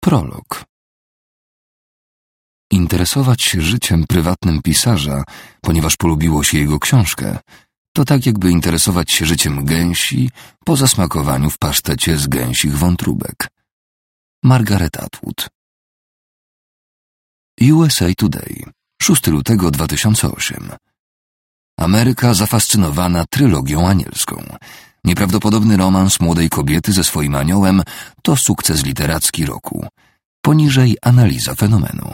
Prolog. Interesować się życiem prywatnym pisarza, ponieważ polubiło się jego książkę, to tak jakby interesować się życiem gęsi po zasmakowaniu w pasztecie z gęsich wątróbek. Margaret Atwood. USA Today, 6 lutego 2008. Ameryka zafascynowana trylogią anielską. Nieprawdopodobny romans młodej kobiety ze swoim aniołem to sukces literacki roku. Poniżej analiza fenomenu.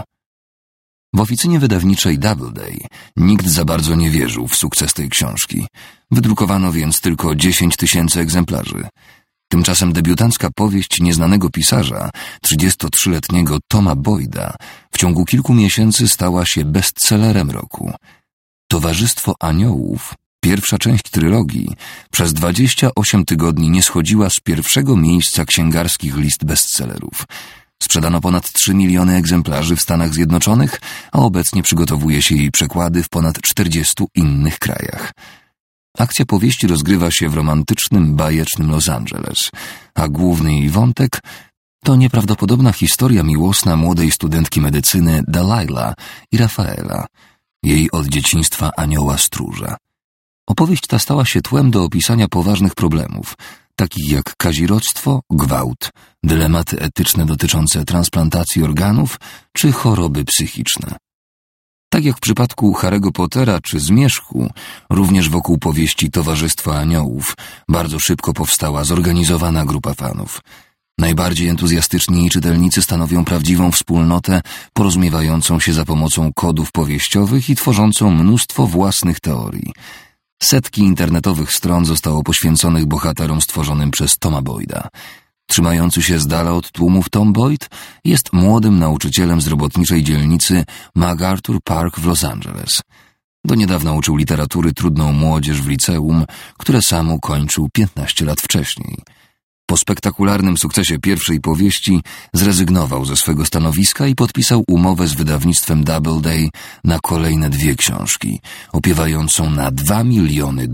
W oficynie wydawniczej Doubleday nikt za bardzo nie wierzył w sukces tej książki. Wydrukowano więc tylko 10 000 egzemplarzy. Tymczasem debiutancka powieść nieznanego pisarza, 33-letniego Toma Boyda, w ciągu kilku miesięcy stała się bestsellerem roku. Towarzystwo Aniołów, pierwsza część trylogii, przez 28 tygodni nie schodziła z pierwszego miejsca księgarskich list bestsellerów. Sprzedano ponad 3 miliony egzemplarzy w Stanach Zjednoczonych, a obecnie przygotowuje się jej przekłady w ponad 40 innych krajach. Akcja powieści rozgrywa się w romantycznym, bajecznym Los Angeles, a główny jej wątek to nieprawdopodobna historia miłosna młodej studentki medycyny Delilah i Rafaela, jej od dzieciństwa anioła stróża. Opowieść ta stała się tłem do opisania poważnych problemów, takich jak kazirodztwo, gwałt, dylematy etyczne dotyczące transplantacji organów czy choroby psychiczne. Tak jak w przypadku Harry'ego Pottera czy Zmierzchu, również wokół powieści Towarzystwo Aniołów bardzo szybko powstała zorganizowana grupa fanów. Najbardziej entuzjastyczni jej czytelnicy stanowią prawdziwą wspólnotę, porozumiewającą się za pomocą kodów powieściowych i tworzącą mnóstwo własnych teorii. Setki internetowych stron zostało poświęconych bohaterom stworzonym przez Toma Boyda. Trzymający się z dala od tłumów Tom Boyd jest młodym nauczycielem z robotniczej dzielnicy MacArthur Park w Los Angeles. Do niedawna uczył literatury trudną młodzież w liceum, które sam ukończył 15 lat wcześniej. Po spektakularnym sukcesie pierwszej powieści zrezygnował ze swego stanowiska i podpisał umowę z wydawnictwem Doubleday na kolejne 2 książki, opiewającą na $2 miliony.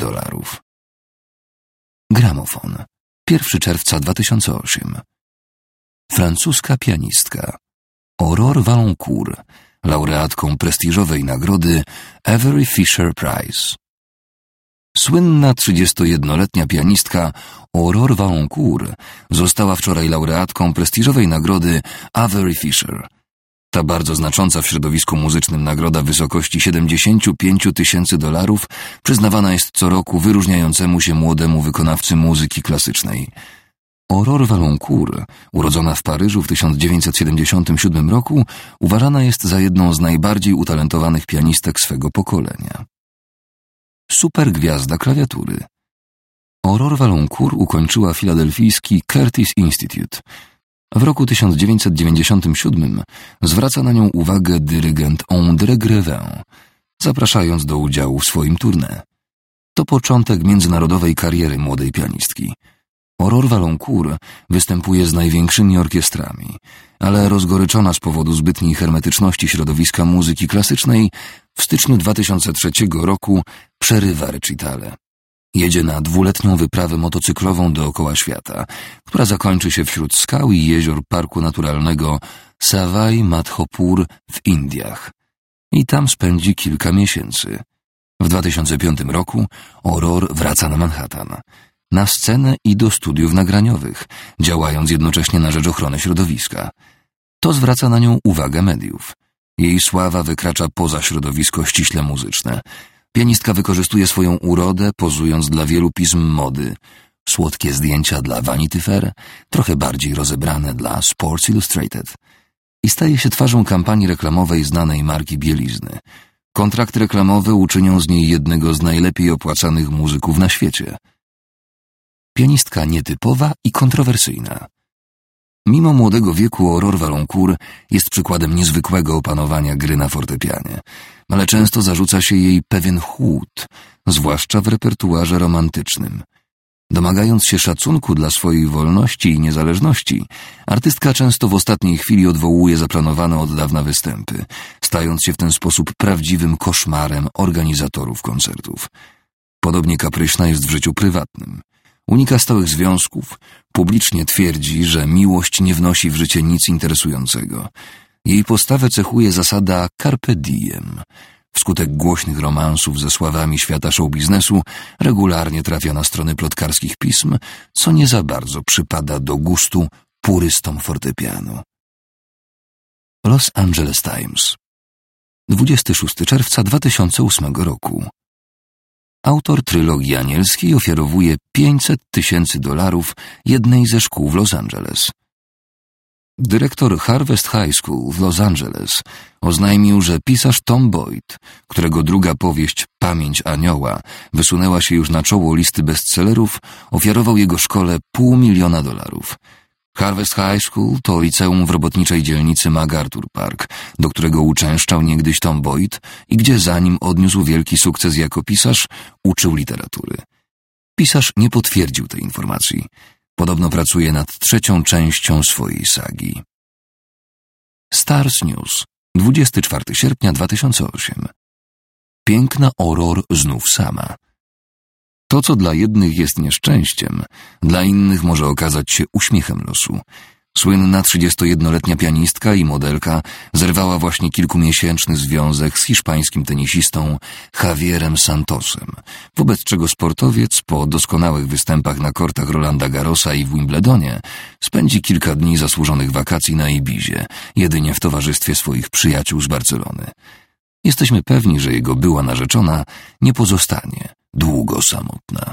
Gramofon. 1 czerwca 2008. Francuska pianistka Aurore Valancourt, laureatką prestiżowej nagrody Avery Fisher Prize. Słynna 31-letnia pianistka Aurore Valancourt została wczoraj laureatką prestiżowej nagrody Avery Fisher. Ta bardzo znacząca w środowisku muzycznym nagroda w wysokości $75 000 przyznawana jest co roku wyróżniającemu się młodemu wykonawcy muzyki klasycznej. Aurore Valancourt, urodzona w Paryżu w 1977 roku, uważana jest za jedną z najbardziej utalentowanych pianistek swego pokolenia. Supergwiazda klawiatury. Aurore Valancourt ukończyła filadelfijski Curtis Institute. W roku 1997 zwraca na nią uwagę dyrygent André Grevin, zapraszając do udziału w swoim tournée. To początek międzynarodowej kariery młodej pianistki. Aurore Valancourt występuje z największymi orkiestrami, ale rozgoryczona z powodu zbytniej hermetyczności środowiska muzyki klasycznej w styczniu 2003 roku przerywa recitale. Jedzie na 2-letnią wyprawę motocyklową dookoła świata, która zakończy się wśród skał i jezior parku naturalnego Savai Madhopur w Indiach. I tam spędzi kilka miesięcy. W 2005 roku Aurore wraca na Manhattan, na scenę i do studiów nagraniowych, działając jednocześnie na rzecz ochrony środowiska. To zwraca na nią uwagę mediów. Jej sława wykracza poza środowisko ściśle muzyczne. Pianistka wykorzystuje swoją urodę, pozując dla wielu pism mody. Słodkie zdjęcia dla Vanity Fair, trochę bardziej rozebrane dla Sports Illustrated. I staje się twarzą kampanii reklamowej znanej marki bielizny. Kontrakty reklamowe uczynią z niej jednego z najlepiej opłacanych muzyków na świecie. Pianistka nietypowa i kontrowersyjna. Mimo młodego wieku Aurore Valancourt jest przykładem niezwykłego opanowania gry na fortepianie, ale często zarzuca się jej pewien chłód, zwłaszcza w repertuarze romantycznym. Domagając się szacunku dla swojej wolności i niezależności, artystka często w ostatniej chwili odwołuje zaplanowane od dawna występy, stając się w ten sposób prawdziwym koszmarem organizatorów koncertów. Podobnie kapryśna jest w życiu prywatnym. Unika stałych związków, publicznie twierdzi, że miłość nie wnosi w życie nic interesującego. Jej postawę cechuje zasada carpe diem. Wskutek głośnych romansów ze sławami świata show-biznesu regularnie trafia na strony plotkarskich pism, co nie za bardzo przypada do gustu purystom fortepianu. Los Angeles Times, 26 czerwca 2008 roku. Autor trylogii anielskiej ofiarowuje $500,000 jednej ze szkół w Los Angeles. Dyrektor Harvest High School w Los Angeles oznajmił, że pisarz Tom Boyd, którego druga powieść Pamięć Anioła wysunęła się już na czoło listy bestsellerów, ofiarował jego szkole $500,000. Harvest High School to liceum w robotniczej dzielnicy MacArthur Park, do którego uczęszczał niegdyś Tom Boyd i gdzie zanim odniósł wielki sukces jako pisarz, uczył literatury. Pisarz nie potwierdził tej informacji. Podobno pracuje nad 3. częścią swojej sagi. Stars News, 24 sierpnia 2008. Piękna Aurore znów sama. To, co dla jednych jest nieszczęściem, dla innych może okazać się uśmiechem losu. Słynna 31-letnia pianistka i modelka zerwała właśnie kilkumiesięczny związek z hiszpańskim tenisistą Javierem Santosem, wobec czego sportowiec po doskonałych występach na kortach Rolanda Garrosa i w Wimbledonie spędzi kilka dni zasłużonych wakacji na Ibizie, jedynie w towarzystwie swoich przyjaciół z Barcelony. Jesteśmy pewni, że jego była narzeczona nie pozostanie długo samotna.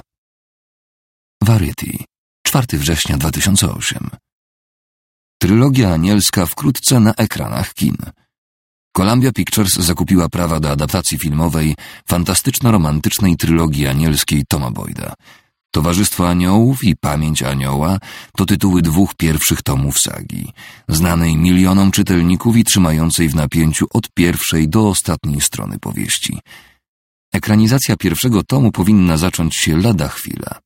Variety, 4 września 2008. Trylogia anielska wkrótce na ekranach kin. Columbia Pictures zakupiła prawa do adaptacji filmowej fantastyczno-romantycznej trylogii anielskiej Toma Boyda. Towarzystwo Aniołów i Pamięć Anioła to tytuły 2 pierwszych tomów sagi, znanej milionom czytelników i trzymającej w napięciu od pierwszej do ostatniej strony powieści. Ekranizacja pierwszego tomu powinna zacząć się lada chwila.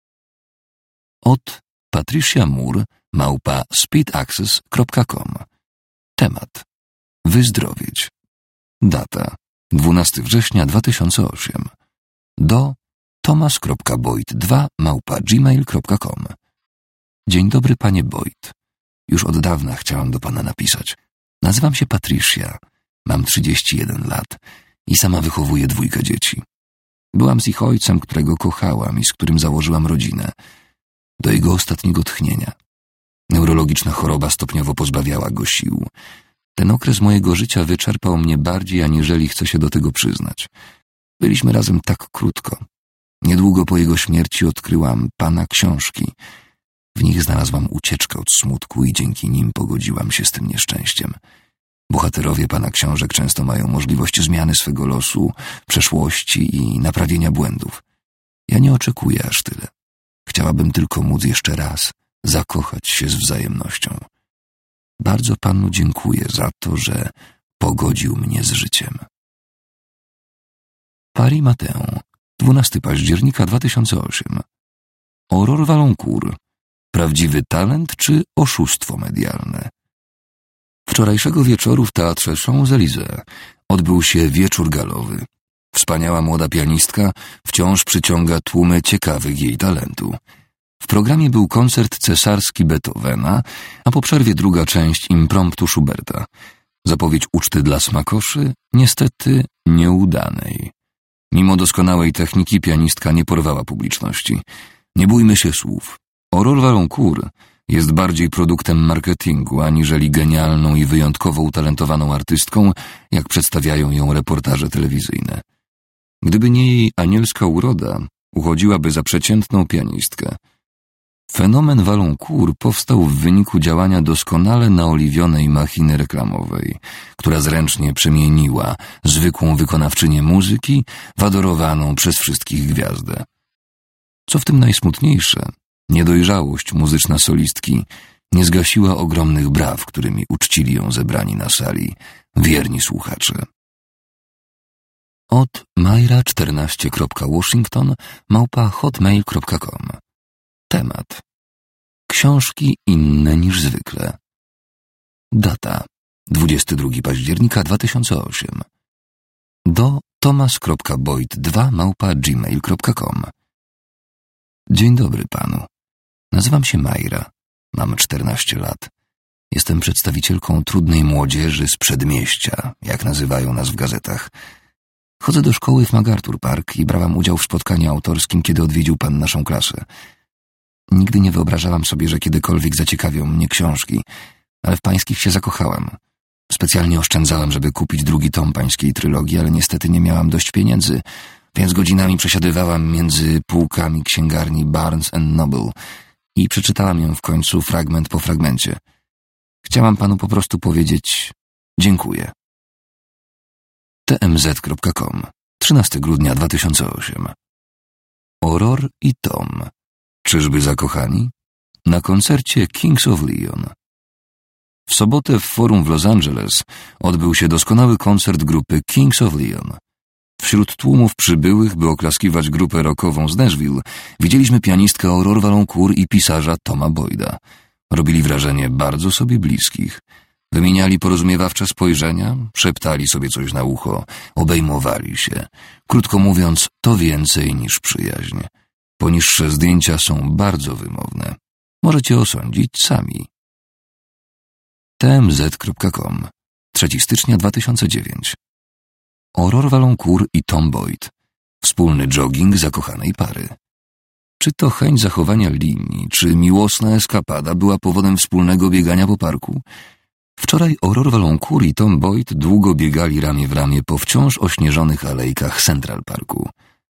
Od Patricia Moore @speedaccess.com. Temat: wyzdrowieć. Data: 12 września 2008. Do thomas.boyd2@gmail.com. Dzień dobry, panie Boyd. Już od dawna chciałam do pana napisać. Nazywam się Patricia, mam 31 lat i sama wychowuję 2 dzieci. Byłam z ich ojcem, którego kochałam i z którym założyłam rodzinę. Do jego ostatniego tchnienia. Neurologiczna choroba stopniowo pozbawiała go sił. Ten okres mojego życia wyczerpał mnie bardziej, aniżeli chcę się do tego przyznać. Byliśmy razem tak krótko. Niedługo po jego śmierci odkryłam pana książki. W nich znalazłam ucieczkę od smutku i dzięki nim pogodziłam się z tym nieszczęściem. Bohaterowie pana książek często mają możliwość zmiany swego losu, przeszłości i naprawienia błędów. Ja nie oczekuję aż tyle. Chciałabym tylko móc jeszcze raz zakochać się z wzajemnością. Bardzo panu dziękuję za to, że pogodził mnie z życiem. Paris Matin, 12 października 2008. Aurore Valancourt. Prawdziwy talent czy oszustwo medialne? Wczorajszego wieczoru w Teatrze Champs-Élysées odbył się wieczór galowy. Wspaniała młoda pianistka wciąż przyciąga tłumy ciekawych jej talentu. W programie był koncert cesarski Beethovena, a po przerwie druga część impromptu Schuberta. Zapowiedź uczty dla smakoszy, niestety nieudanej. Mimo doskonałej techniki pianistka nie porwała publiczności. Nie bójmy się słów. Aurore Valancourt jest bardziej produktem marketingu, aniżeli genialną i wyjątkowo utalentowaną artystką, jak przedstawiają ją reportaże telewizyjne. Gdyby nie jej anielska uroda, uchodziłaby za przeciętną pianistkę. Fenomen Valancourt powstał w wyniku działania doskonale naoliwionej machiny reklamowej, która zręcznie przemieniła zwykłą wykonawczynię muzyki w adorowaną przez wszystkich gwiazdę. Co w tym najsmutniejsze, niedojrzałość muzyczna solistki nie zgasiła ogromnych braw, którymi uczcili ją zebrani na sali wierni słuchacze. Od myra14.washington@hotmail.com. Temat: książki inne niż zwykle. Data: 22 października 2008. Do thomas.boyd2@gmail.com. Dzień dobry panu. Nazywam się Majra. Mam 14 lat. Jestem przedstawicielką trudnej młodzieży z przedmieścia, jak nazywają nas w gazetach. Chodzę do szkoły w MacArthur Park i brałam udział w spotkaniu autorskim, kiedy odwiedził pan naszą klasę. Nigdy nie wyobrażałam sobie, że kiedykolwiek zaciekawią mnie książki, ale w pańskich się zakochałam. Specjalnie oszczędzałam, żeby kupić drugi tom pańskiej trylogii, ale niestety nie miałam dość pieniędzy, więc godzinami przesiadywałam między półkami księgarni Barnes & Noble i przeczytałam ją w końcu fragment po fragmencie. Chciałam panu po prostu powiedzieć dziękuję. tmz.com 13 grudnia 2008. Aurore i Tom. Czyżby zakochani? Na koncercie Kings of Leon. W sobotę w forum w Los Angeles odbył się doskonały koncert grupy Kings of Leon. Wśród tłumów przybyłych, by oklaskiwać grupę rockową z Nashville, widzieliśmy pianistkę Aurore Valancourt i pisarza Toma Boyda. Robili wrażenie bardzo sobie bliskich. Wymieniali porozumiewawcze spojrzenia, szeptali sobie coś na ucho, obejmowali się. Krótko mówiąc, to więcej niż przyjaźń. Poniższe zdjęcia są bardzo wymowne. Możecie osądzić sami. tmz.com 3 stycznia 2009. Aurore Valancourt i Tom Boyd. Wspólny jogging zakochanej pary. Czy to chęć zachowania linii, czy miłosna eskapada była powodem wspólnego biegania po parku? Wczoraj Aurore Valancourt i Tom Boyd długo biegali ramię w ramię po wciąż ośnieżonych alejkach Central Parku.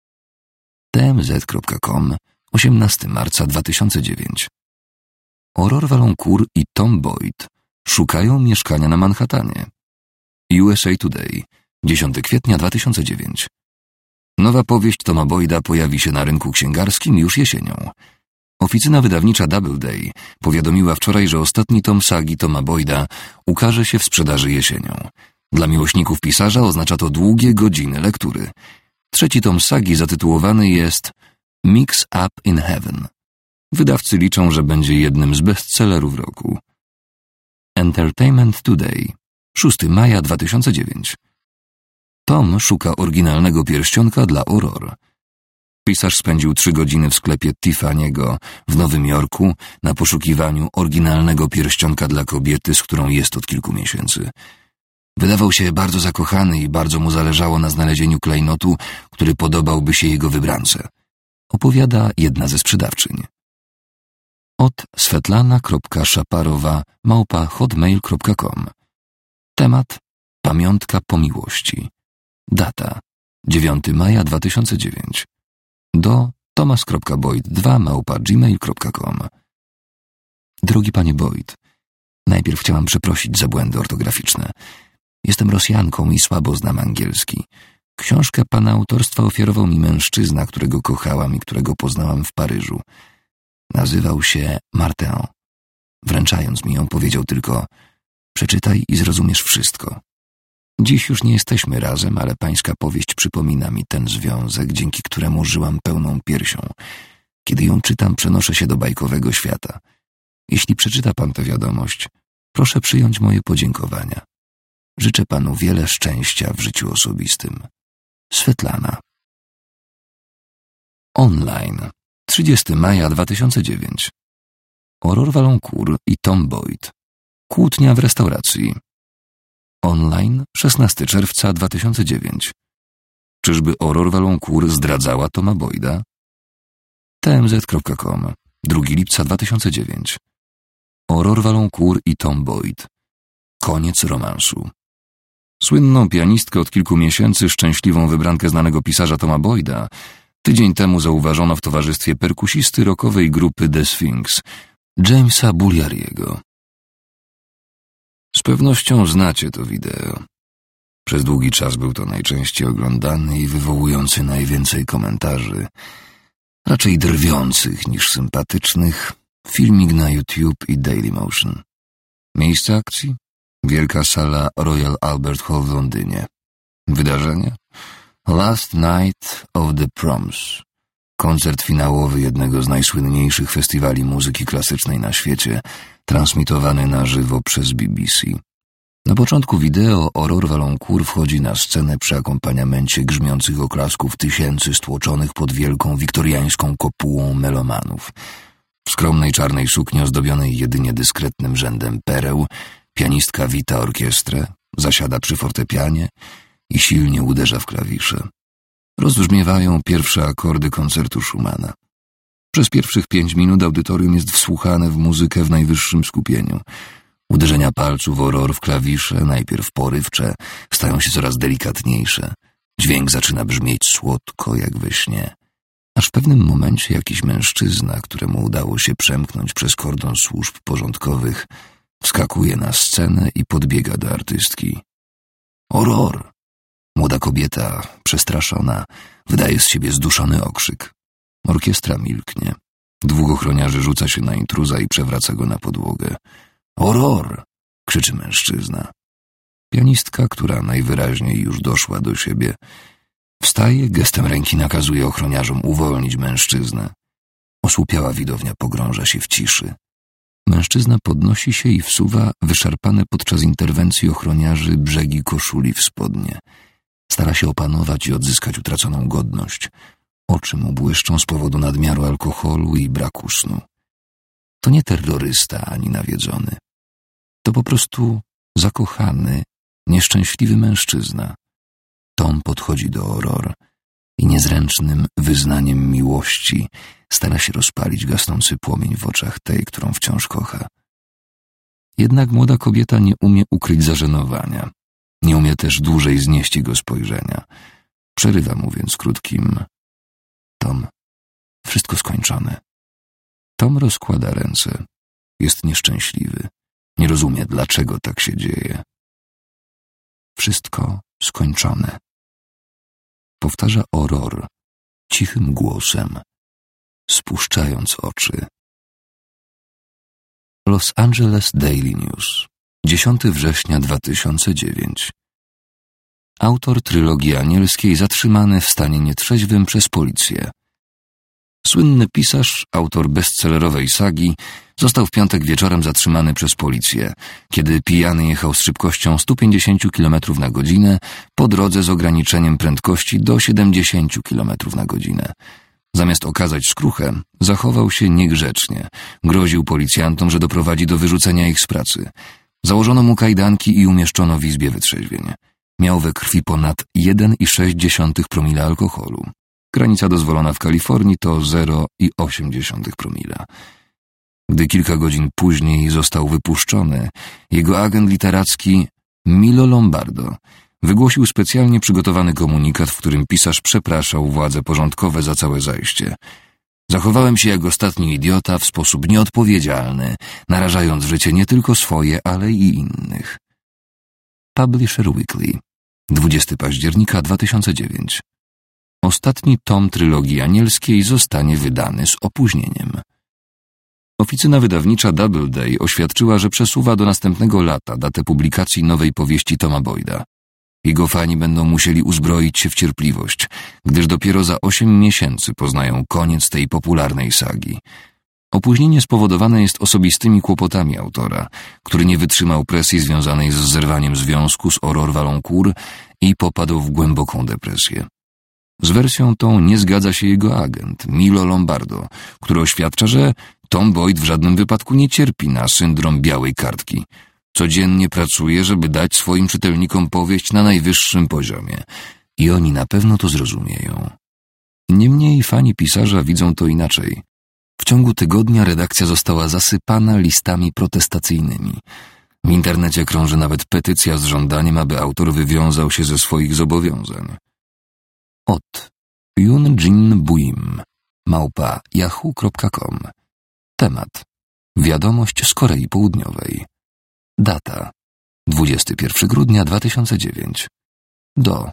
tmz.com 18 marca 2009. Aurore Valancourt i Tom Boyd szukają mieszkania na Manhattanie. USA Today, 10 kwietnia 2009. Nowa powieść Toma Boyda pojawi się na rynku księgarskim już jesienią. Oficyna wydawnicza Doubleday powiadomiła wczoraj, że ostatni tom sagi Toma Boyda ukaże się w sprzedaży jesienią. Dla miłośników pisarza oznacza to długie godziny lektury. Trzeci tom sagi zatytułowany jest Mix Up in Heaven. Wydawcy liczą, że będzie jednym z bestsellerów roku. Entertainment Today, 6 maja 2009. Tom szuka oryginalnego pierścionka dla Aurore. Pisarz spędził 3 godziny w sklepie Tiffany'ego w Nowym Jorku na poszukiwaniu oryginalnego pierścionka dla kobiety, z którą jest od kilku miesięcy. Wydawał się bardzo zakochany i bardzo mu zależało na znalezieniu klejnotu, który podobałby się jego wybrance. Opowiada jedna ze sprzedawczyń. Od svetlana.szaparowa@hotmail.com. Temat: pamiątka po miłości. Data: 9 maja 2009. Do thomas.boyd2@gmail.com. Drogi panie Boyd, najpierw chciałam przeprosić za błędy ortograficzne. Jestem Rosjanką i słabo znam angielski. Książkę pana autorstwa ofiarował mi mężczyzna, którego kochałam i którego poznałam w Paryżu. Nazywał się Martin. Wręczając mi ją, powiedział tylko: przeczytaj i zrozumiesz wszystko. Dziś już nie jesteśmy razem, ale pańska powieść przypomina mi ten związek, dzięki któremu żyłam pełną piersią. Kiedy ją czytam, przenoszę się do bajkowego świata. Jeśli przeczyta pan tę wiadomość, proszę przyjąć moje podziękowania. Życzę panu wiele szczęścia w życiu osobistym. Svetlana. Online. 30 maja 2009. Aurore Valancourt i Tom Boyd. Kłótnia w restauracji. Online. 16 czerwca 2009. Czyżby Aurore Valancourt zdradzała Toma Boyda? tmz.com 2 lipca 2009. Aurore Valancourt i Tom Boyd. Koniec romansu. Słynną pianistkę od kilku miesięcy, szczęśliwą wybrankę znanego pisarza Toma Boyda, tydzień temu zauważono w towarzystwie perkusisty rockowej grupy The Sphinx, Jamesa Bulliariego. Z pewnością znacie to wideo. Przez długi czas był to najczęściej oglądany i wywołujący najwięcej komentarzy, raczej drwiących niż sympatycznych, filmik na YouTube i Dailymotion. Miejsce akcji? Wielka sala Royal Albert Hall w Londynie. Wydarzenie? Last Night of the Proms. Koncert finałowy jednego z najsłynniejszych festiwali muzyki klasycznej na świecie, transmitowany na żywo przez BBC. Na początku wideo Aurore Valancourt wchodzi na scenę przy akompaniamencie grzmiących oklasków tysięcy stłoczonych pod wielką wiktoriańską kopułą melomanów. W skromnej czarnej sukni ozdobionej jedynie dyskretnym rzędem pereł pianistka wita orkiestrę, zasiada przy fortepianie i silnie uderza w klawisze. Rozbrzmiewają pierwsze akordy koncertu Schumana. Przez pierwszych 5 minut audytorium jest wsłuchane w muzykę w najwyższym skupieniu. Uderzenia palców Aurore w klawisze, najpierw porywcze, stają się coraz delikatniejsze. Dźwięk zaczyna brzmieć słodko, jak we śnie. Aż w pewnym momencie jakiś mężczyzna, któremu udało się przemknąć przez kordon służb porządkowych, wskakuje na scenę i podbiega do artystki. Aurore! Młoda kobieta, przestraszona, wydaje z siebie zduszony okrzyk. Orkiestra milknie. 2 ochroniarzy rzuca się na intruza i przewraca go na podłogę. Aurore! Krzyczy mężczyzna. Pianistka, która najwyraźniej już doszła do siebie, wstaje, gestem ręki nakazuje ochroniarzom uwolnić mężczyznę. Osłupiała widownia pogrąża się w ciszy. Mężczyzna podnosi się i wsuwa wyszarpane podczas interwencji ochroniarzy brzegi koszuli w spodnie. Stara się opanować i odzyskać utraconą godność. Oczy mu błyszczą z powodu nadmiaru alkoholu i braku snu. To nie terrorysta ani nawiedzony. To po prostu zakochany, nieszczęśliwy mężczyzna. Tom podchodzi do Aurore i niezręcznym wyznaniem miłości stara się rozpalić gasnący płomień w oczach tej, którą wciąż kocha. Jednak młoda kobieta nie umie ukryć zażenowania. Nie umie też dłużej znieść jego spojrzenia. Przerywa mu więc krótkim: Tom, wszystko skończone. Tom rozkłada ręce. Jest nieszczęśliwy. Nie rozumie, dlaczego tak się dzieje. Wszystko skończone. Powtarza Aurore cichym głosem, spuszczając oczy. Los Angeles Daily News, 10 września 2009. Autor trylogii anielskiej zatrzymany w stanie nietrzeźwym przez policję. Słynny pisarz, autor bestsellerowej sagi, został w piątek wieczorem zatrzymany przez policję, kiedy pijany jechał z szybkością 150 km na godzinę po drodze z ograniczeniem prędkości do 70 km na godzinę. Zamiast okazać skruchę, zachował się niegrzecznie. Groził policjantom, że doprowadzi do wyrzucenia ich z pracy. Założono mu kajdanki i umieszczono w izbie wytrzeźwień. Miał we krwi ponad 1,6 promila alkoholu. Granica dozwolona w Kalifornii to 0,8 promila. Gdy kilka godzin później został wypuszczony, jego agent literacki Milo Lombardo wygłosił specjalnie przygotowany komunikat, w którym pisarz przepraszał władze porządkowe za całe zajście. Zachowałem się jak ostatni idiota w sposób nieodpowiedzialny, narażając życie nie tylko swoje, ale i innych. Publisher Weekly, 20 października 2009. Ostatni tom trylogii anielskiej zostanie wydany z opóźnieniem. Oficyna wydawnicza Doubleday oświadczyła, że przesuwa do następnego lata datę publikacji nowej powieści Toma Boyda. Jego fani będą musieli uzbroić się w cierpliwość, gdyż dopiero za 8 miesięcy poznają koniec tej popularnej sagi. Opóźnienie spowodowane jest osobistymi kłopotami autora, który nie wytrzymał presji związanej z zerwaniem związku z Aurore Valancourt i popadł w głęboką depresję. Z wersją tą nie zgadza się jego agent, Milo Lombardo, który oświadcza, że Tom Boyd w żadnym wypadku nie cierpi na syndrom białej kartki. Codziennie pracuje, żeby dać swoim czytelnikom powieść na najwyższym poziomie. I oni na pewno to zrozumieją. Niemniej fani pisarza widzą to inaczej. W ciągu tygodnia redakcja została zasypana listami protestacyjnymi. W internecie krąży nawet petycja z żądaniem, aby autor wywiązał się ze swoich zobowiązań. Od Yoon Jin Buim @yahoo.com. Temat: wiadomość z Korei Południowej. Data: 21 grudnia 2009. Do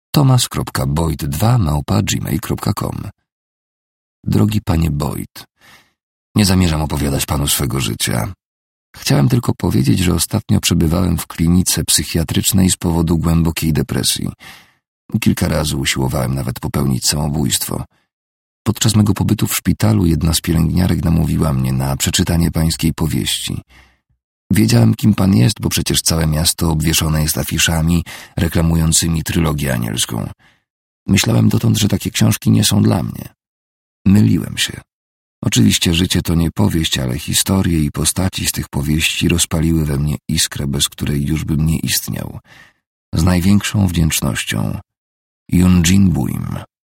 thomas.boyd2@gmail.com. Drogi panie Boyd, nie zamierzam opowiadać panu swego życia. Chciałem tylko powiedzieć, że ostatnio przebywałem w klinice psychiatrycznej z powodu głębokiej depresji. Kilka razy usiłowałem nawet popełnić samobójstwo. Podczas mego pobytu w szpitalu jedna z pielęgniarek namówiła mnie na przeczytanie pańskiej powieści. Wiedziałem, kim pan jest, bo przecież całe miasto obwieszone jest afiszami reklamującymi trylogię anielską. Myślałem dotąd, że takie książki nie są dla mnie. Myliłem się. Oczywiście życie to nie powieść, ale historie i postaci z tych powieści rozpaliły we mnie iskrę, bez której już bym nie istniał. Z największą wdzięcznością. Yunjin Buim.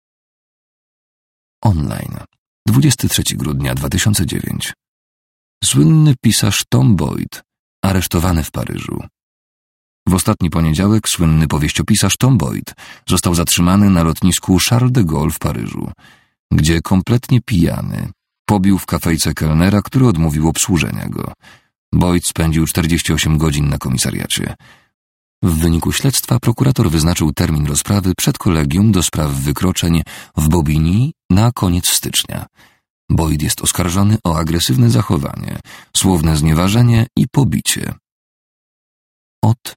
Online. 23 grudnia 2009. Słynny pisarz Tom Boyd, aresztowany w Paryżu. W ostatni poniedziałek słynny powieściopisarz Tom Boyd został zatrzymany na lotnisku Charles de Gaulle w Paryżu, gdzie kompletnie pijany pobił w kafejce kelnera, który odmówił obsłużenia go. Boyd spędził 48 godzin na komisariacie. W wyniku śledztwa prokurator wyznaczył termin rozprawy przed kolegium do spraw wykroczeń w Bobigny na koniec stycznia. Boyd jest oskarżony o agresywne zachowanie, słowne znieważenie i pobicie. Od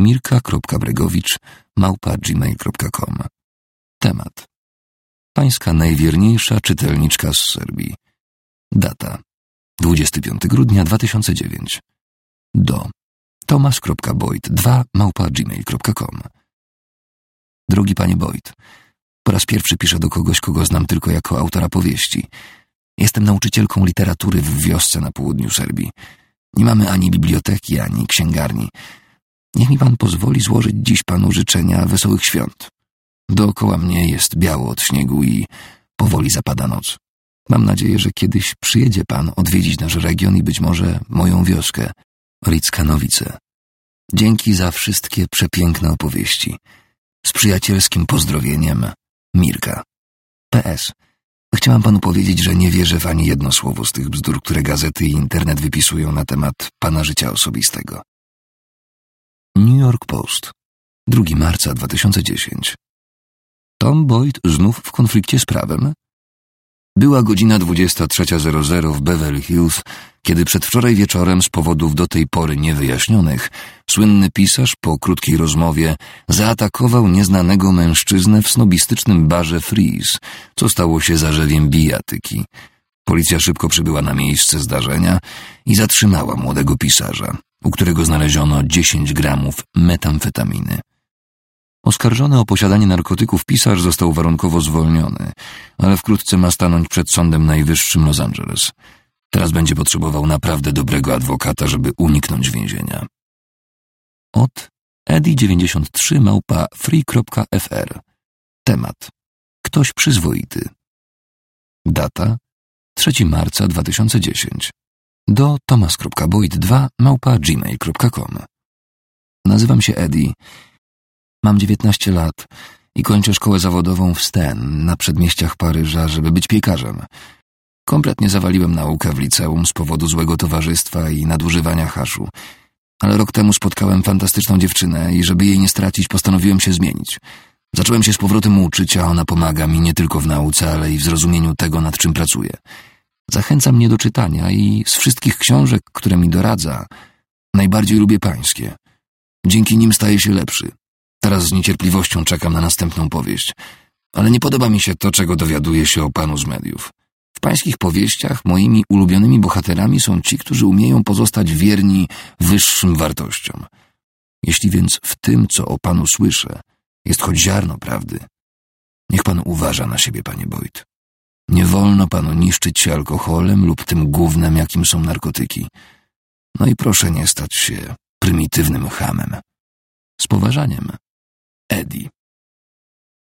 mirka.bregowicz@gmail.com. Temat. Pańska najwierniejsza czytelniczka z Serbii. Data. 25 grudnia 2009. Do tomasz.boyd2@gmail.com. Drogi panie Boyd, po raz pierwszy piszę do kogoś, kogo znam tylko jako autora powieści. Jestem nauczycielką literatury w wiosce na południu Serbii. Nie mamy ani biblioteki, ani księgarni. Niech mi pan pozwoli złożyć dziś panu życzenia wesołych świąt. Dookoła mnie jest biało od śniegu i powoli zapada noc. Mam nadzieję, że kiedyś przyjedzie pan odwiedzić nasz region i być może moją wioskę, Rickanowice. Dzięki za wszystkie przepiękne opowieści. Z przyjacielskim pozdrowieniem, Mirka. PS. Chciałam panu powiedzieć, że nie wierzę w ani jedno słowo z tych bzdur, które gazety i internet wypisują na temat pana życia osobistego. New York Post. 2 marca 2010. Tom Boyd znów w konflikcie z prawem? Była godzina 23:00 w Beverly Hills, kiedy przedwczoraj wieczorem z powodów do tej pory niewyjaśnionych słynny pisarz po krótkiej rozmowie zaatakował nieznanego mężczyznę w snobistycznym barze Freeze, co stało się zarzewiem bijatyki. Policja szybko przybyła na miejsce zdarzenia i zatrzymała młodego pisarza, u którego znaleziono 10 gramów metamfetaminy. Oskarżony o posiadanie narkotyków pisarz został warunkowo zwolniony, ale wkrótce ma stanąć przed Sądem Najwyższym Los Angeles. Teraz będzie potrzebował naprawdę dobrego adwokata, żeby uniknąć więzienia. Od edi93@free.fr. Temat. Ktoś przyzwoity. Data. 3 marca 2010. Do tomas.boyd2@gmail.com. Nazywam się Eddie. Mam 19 lat i kończę szkołę zawodową w Sten, na przedmieściach Paryża, żeby być piekarzem. Kompletnie zawaliłem naukę w liceum z powodu złego towarzystwa i nadużywania haszu. Ale rok temu spotkałem fantastyczną dziewczynę i żeby jej nie stracić, postanowiłem się zmienić. Zacząłem się z powrotem uczyć, a ona pomaga mi nie tylko w nauce, ale i w zrozumieniu tego, nad czym pracuję. Zachęca mnie do czytania i z wszystkich książek, które mi doradza, najbardziej lubię pańskie. Dzięki nim staję się lepszy. Teraz z niecierpliwością czekam na następną powieść, ale nie podoba mi się to, czego dowiaduję się o panu z mediów. W pańskich powieściach moimi ulubionymi bohaterami są ci, którzy umieją pozostać wierni wyższym wartościom. Jeśli więc w tym, co o panu słyszę, jest choć ziarno prawdy, niech pan uważa na siebie, panie Boyd. Nie wolno panu niszczyć się alkoholem lub tym gównem, jakim są narkotyki. No i proszę nie stać się prymitywnym chamem. Z poważaniem, Eddie.